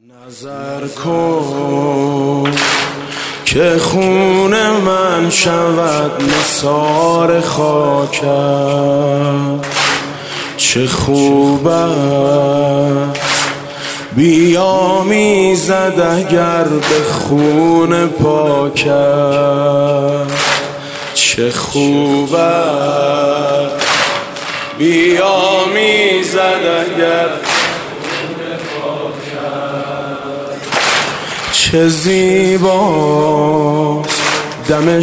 نظر کن که خون من شود نثار خاکت، چه خوب است بیامیزد اگر به خون پاکت، چه خوب است بیامیزد اگر چه زیباست دم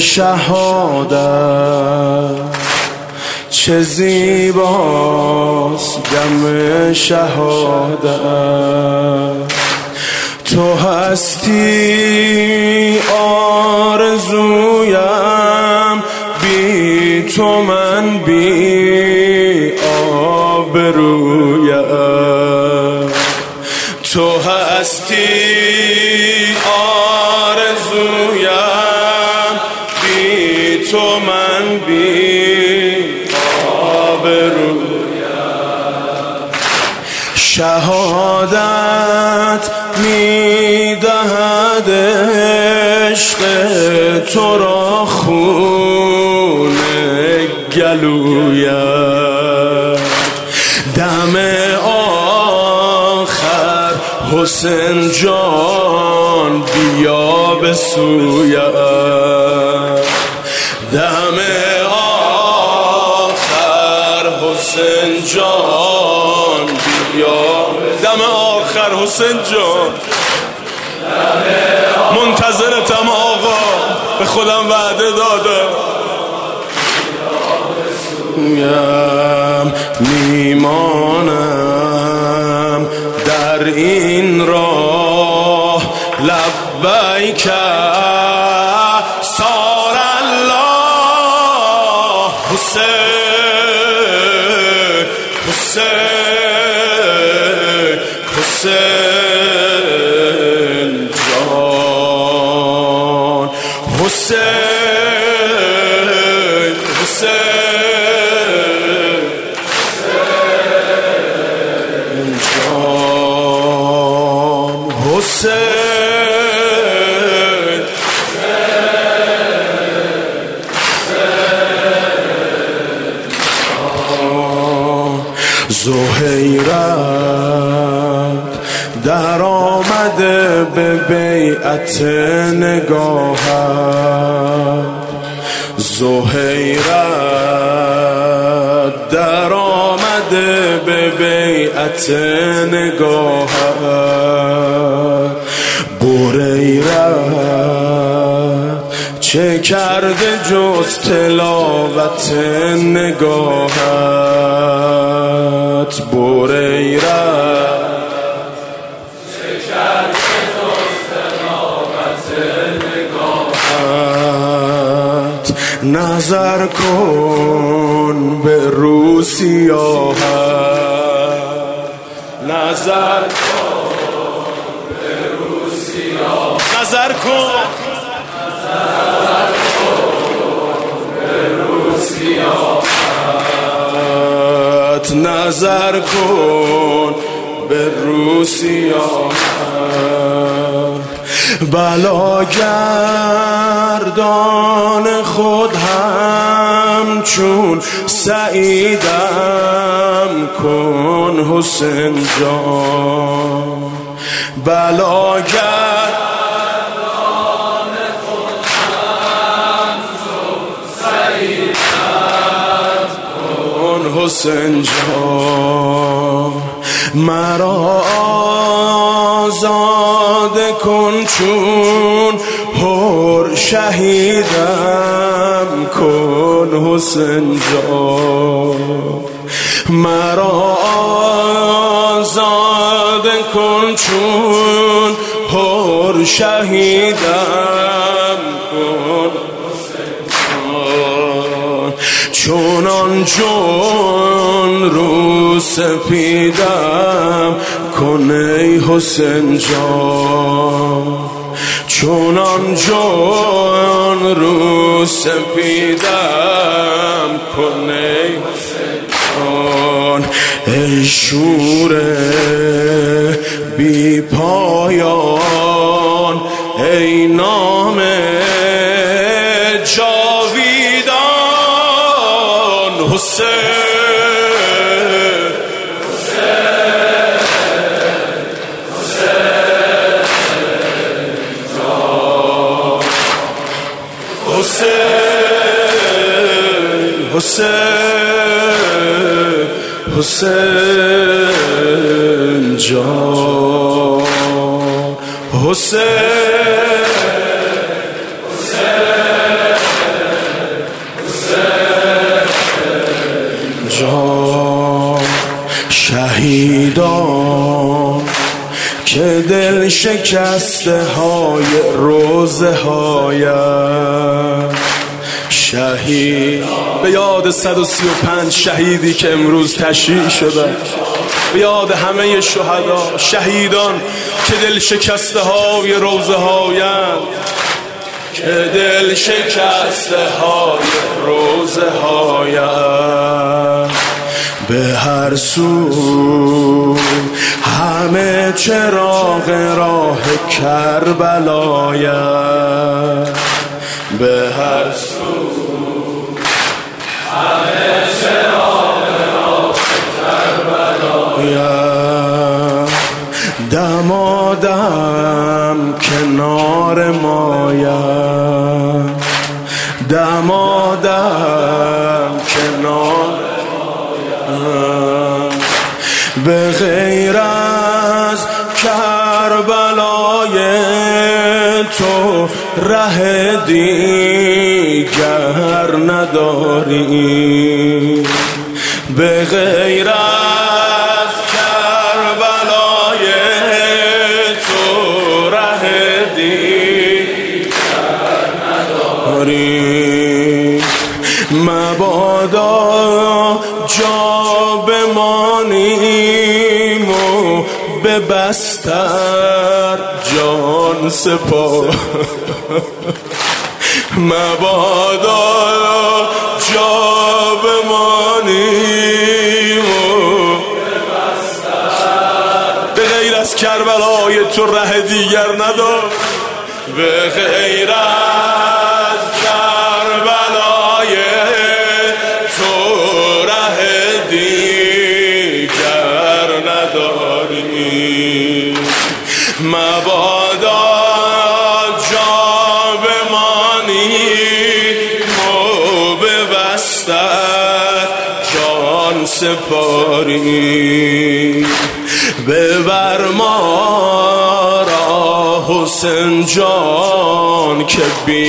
شهادت، چه زیباست دم شهادت. تو هستی آرزویم، بی تو من بی آبرویم. تو هستی آرزویم، بی تو من بی آبرویم. شهادت میدهد عشق تو را خون گلویم. دم آخر حسین جان بیا به سویم. دم آخر حسین جان بیا، دم آخر حسین جان منتظرتم آقا، به خودم وعده دادم میمانم در این راه. لبیک سار الله حسین حسین حسین جان، حسین حسین جان، حسین زهیرت در آمده به بیعت نگاهت. زهیرت در آمده به بیعت نگاهت. بریرت چه کرده جز تلاوت نگاهت. بریرت چه کرده جز تلاوت نگاهت. نظر کن به رو سیاهت، نظر کن به رو سیاهت. نظر کن نظر کن به رو سیاهت. بلاگردان خود همچون سعیدم کن حسین جان. بلاگردان خود همچون سعیدم کن حسین جان. مرا آزاد کن چون حر شهیدم کن حسین جان. مرا آزاد کن چون حر شهیدم کن حسین جان. چونان جون رو سپیدم کن ای حسین جان. چونان جون رو سپیدم کن ای حسین جان. ای شور بی پایان، ای نام جاویدان. حسین حسین حسین جان، حسین جان. شهیدان که دل شکسته های روزه هایت، شهید به یاد 135 شهیدی که امروز تشییع شده، به یاد همه شهدا، شهیدان که دل شکسته های روزه هایند، که دل شکسته های روزه هایند. به هر سو همه چراغ راه کربلایند، به هر سو همه چراغ راه کربلایند. دمادم کنار مایم، دمادم کنار مایم. به غیر از کربلای تو ره دیگر نداری، به غیر از کربلای تو ره دیگر نداری. مبادا جا بمانیم و به بستر جان سپار، مبادا جا بمانیم و به بستر. به غیر از کربلای تو ره دیگر ندار، به غیر از کربلای تو ره دیگر نداری. مبادا جا بمانیم و به بستر جان سپاری. ببر ما را حسین جان که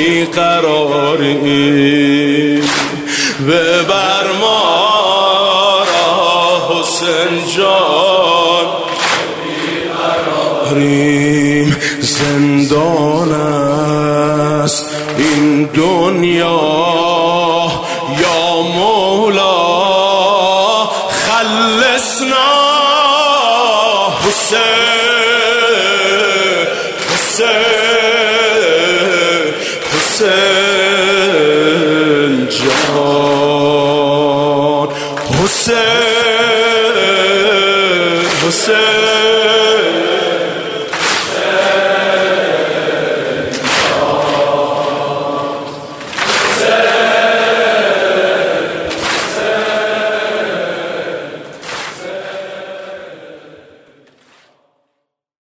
بیقراری، ببر ما را حسین جان که بیقراری. زندان است این دنیا یا مولا خلصنا. حسین حسین حسین